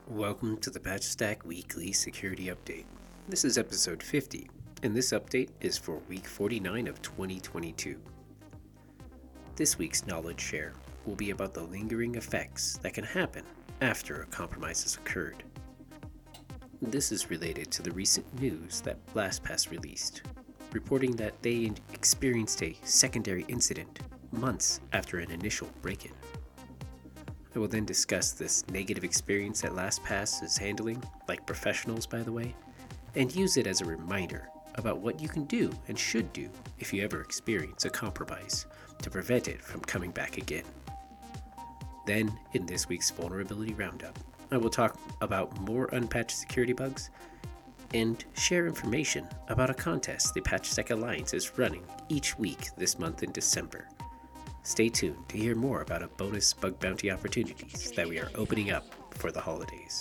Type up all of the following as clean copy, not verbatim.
Welcome to the PatchStack Weekly Security Update. This is episode 50, and this update is for week 49 of 2022. This week's knowledge share will be about the lingering effects that can happen after a compromise has occurred. This is related to the recent news that LastPass released, reporting that they experienced a secondary incident months after an initial break-in. I will then discuss this negative experience that LastPass is handling, like professionals by the way, and use it as a reminder about what you can do and should do if you ever experience a compromise to prevent it from coming back again. Then, in this week's Vulnerability Roundup, I will talk about more unpatched security bugs and share information about a contest the PatchStack Alliance is running each week this month in December. Stay tuned to hear more about a bonus bug bounty opportunities that we are opening up for the holidays.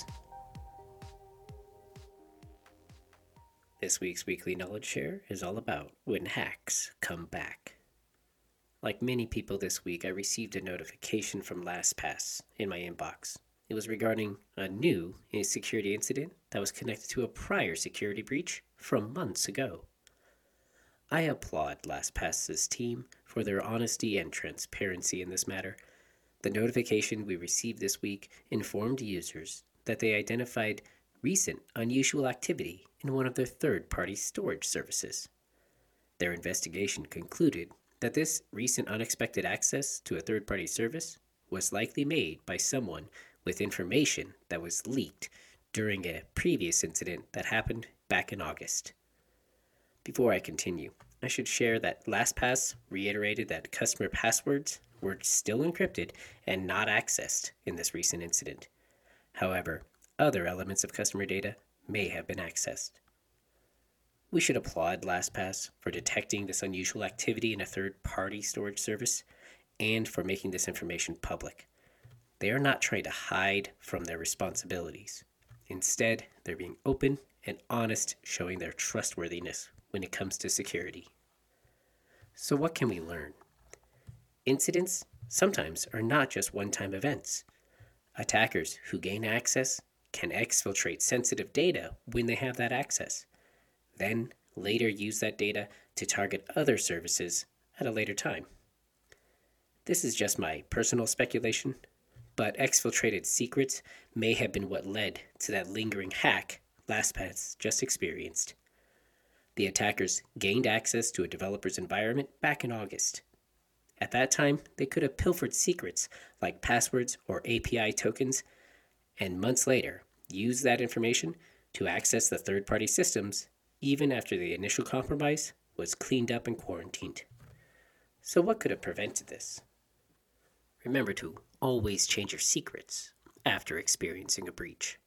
This week's weekly knowledge share is all about when hacks come back. Like many people this week, I received a notification from LastPass in my inbox. It was regarding a new security incident that was connected to a prior security breach from months ago. I applaud LastPass's team for their honesty and transparency in this matter. The notification we received this week informed users that they identified recent unusual activity in one of their third-party storage services. Their investigation concluded that this recent unexpected access to a third-party service was likely made by someone with information that was leaked during a previous incident that happened back in August. Before I continue, I should share that LastPass reiterated that customer passwords were still encrypted and not accessed in this recent incident. However, other elements of customer data may have been accessed. We should applaud LastPass for detecting this unusual activity in a third-party storage service and for making this information public. They are not trying to hide from their responsibilities. Instead, they're being open and honest, showing their trustworthiness when it comes to security. So what can we learn? Incidents sometimes are not just one-time events. Attackers who gain access can exfiltrate sensitive data when they have that access, then later use that data to target other services at a later time. This is just my personal speculation, but exfiltrated secrets may have been what led to that lingering hack LastPass just experienced. The attackers gained access to a developer's environment back in August. At that time, they could have pilfered secrets like passwords or API tokens, and months later, used that information to access the third-party systems even after the initial compromise was cleaned up and quarantined. So what could have prevented this? Remember to always change your secrets after experiencing a breach.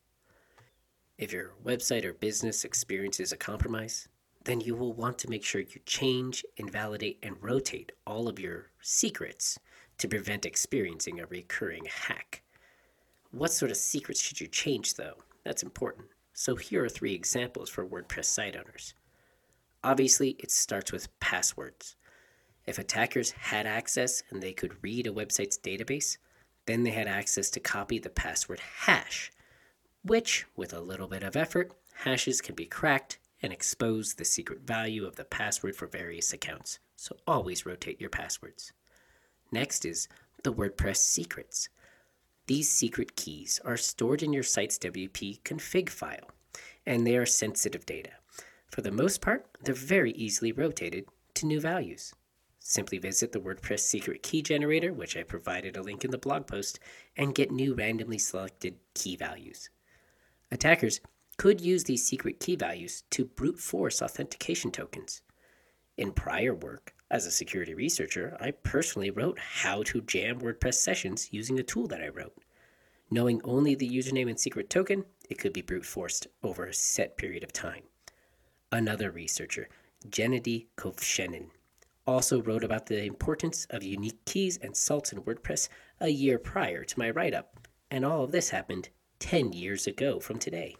If your website or business experiences a compromise, then you will want to make sure you change, invalidate, and rotate all of your secrets to prevent experiencing a recurring hack. What sort of secrets should you change, though? That's important. So here are 3 examples for WordPress site owners. Obviously, it starts with passwords. If attackers had access and they could read a website's database, then they had access to copy the password hash, which, with a little bit of effort, hashes can be cracked and expose the secret value of the password for various accounts. So always rotate your passwords. Next is the WordPress secrets. These secret keys are stored in your site's WP config file, and they are sensitive data. For the most part, they're very easily rotated to new values. Simply visit the WordPress secret key generator, which I provided a link in the blog post, and get new randomly selected key values. Attackers could use these secret key values to brute force authentication tokens. In prior work, as a security researcher, I personally wrote how to jam WordPress sessions using a tool that I wrote. Knowing only the username and secret token, it could be brute forced over a set period of time. Another researcher, Gennady Kovshenin, also wrote about the importance of unique keys and salts in WordPress a year prior to my write-up, and all of this happened 10 years ago from today.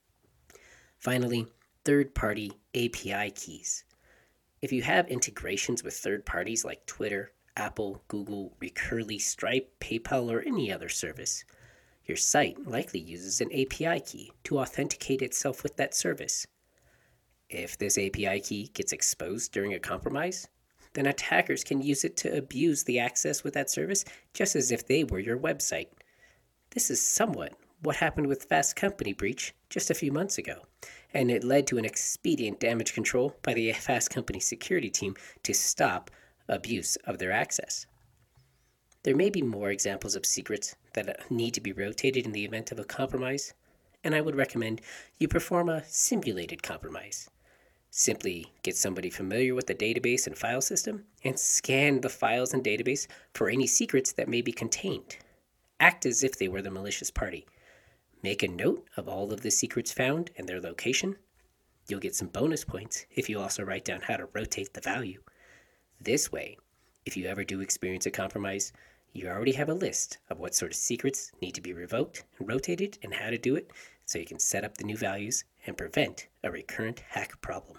Finally, third-party API keys. If you have integrations with third parties like Twitter, Apple, Google, Recurly, Stripe, PayPal, or any other service, Your site likely uses an API key to authenticate itself with that service. If this API key gets exposed during a compromise, then attackers can use it to abuse the access with that service just as if they were your website. This is somewhat what happened with Fast Company breach just a few months ago, and it led to an expedient damage control by the Fast Company security team to stop abuse of their access. There may be more examples of secrets that need to be rotated in the event of a compromise, and I would recommend you perform a simulated compromise. Simply get somebody familiar with the database and file system and scan the files and database for any secrets that may be contained. Act as if they were the malicious party. Make a note of all of the secrets found and their location. You'll get some bonus points if you also write down how to rotate the value. This way, if you ever do experience a compromise, you already have a list of what sort of secrets need to be revoked and rotated and how to do it so you can set up the new values and prevent a recurrent hack problem.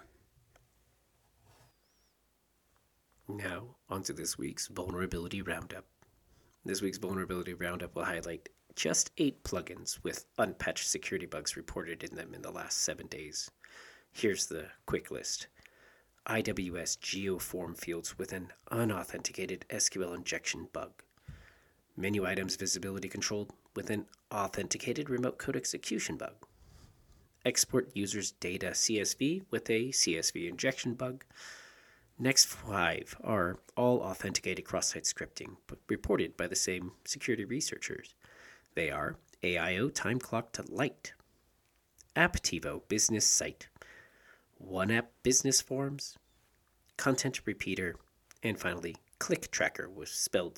Now, onto this week's Vulnerability Roundup. This week's Vulnerability Roundup will highlight just 8 plugins with unpatched security bugs reported in them in the last 7 days. Here's the quick list. IWS GeoForm fields with an unauthenticated SQL injection bug. Menu items visibility controlled with an authenticated remote code execution bug. Export users data CSV with a CSV injection bug. Next 5 are all authenticated cross-site scripting, but reported by the same security researchers. They are AIO time clock to light, Aptivo business site, OneApp business forms, content repeater, and finally click tracker, was spelled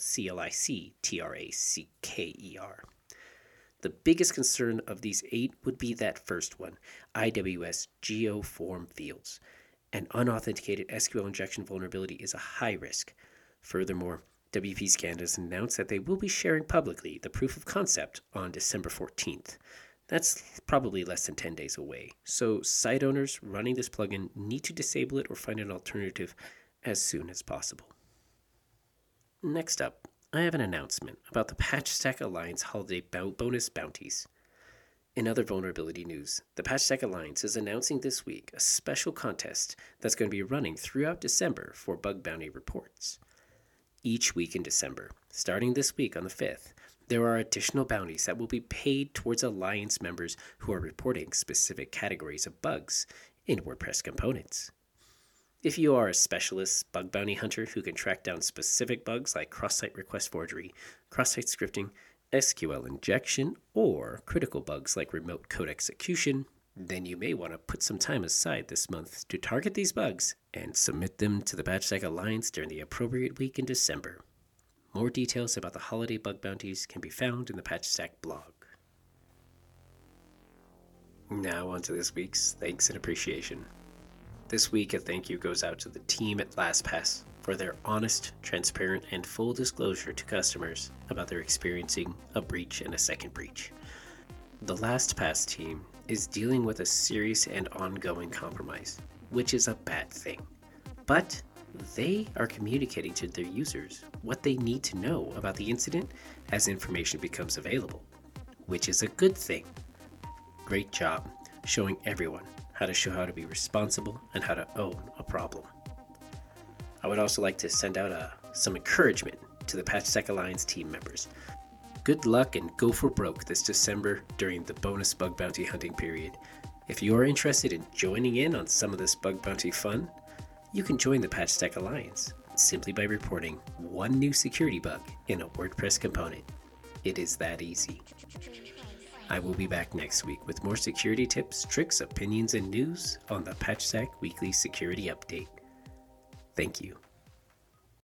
CLICTRACKER. The biggest concern of these 8 would be that first one, IWS GeoForm fields. An unauthenticated SQL injection vulnerability is a high risk. Furthermore, WP Scan has announced that they will be sharing publicly the proof of concept on December 14th. That's probably less than 10 days away, so site owners running this plugin need to disable it or find an alternative as soon as possible. Next up, I have an announcement about the PatchStack Alliance holiday bonus bounties. In other vulnerability news, the PatchStack Alliance is announcing this week a special contest that's going to be running throughout December for bug bounty reports. Each week in December, starting this week on the 5th, there are additional bounties that will be paid towards Alliance members who are reporting specific categories of bugs in WordPress components. If you are a specialist bug bounty hunter who can track down specific bugs like cross-site request forgery, cross-site scripting, SQL injection, or critical bugs like remote code execution, then you may want to put some time aside this month to target these bugs and submit them to the PatchStack Alliance during the appropriate week in December. More details about the holiday bug bounties can be found in the PatchStack blog. Now on to this week's thanks and appreciation. This week, a thank you goes out to the team at LastPass for their honest, transparent, and full disclosure to customers about their experiencing a breach and a second breach. The LastPass team is dealing with a serious and ongoing compromise, which is a bad thing. But they are communicating to their users what they need to know about the incident as information becomes available, which is a good thing. Great job showing everyone how to be responsible and how to own a problem. I would also like to send out some encouragement to the PatchStack Alliance team members. Good luck and go for broke this December during the bonus bug bounty hunting period. If you are interested in joining in on some of this bug bounty fun, you can join the PatchStack Alliance simply by reporting one new security bug in a WordPress component. It is that easy. I will be back next week with more security tips, tricks, opinions, and news on the PatchStack Weekly Security Update. Thank you.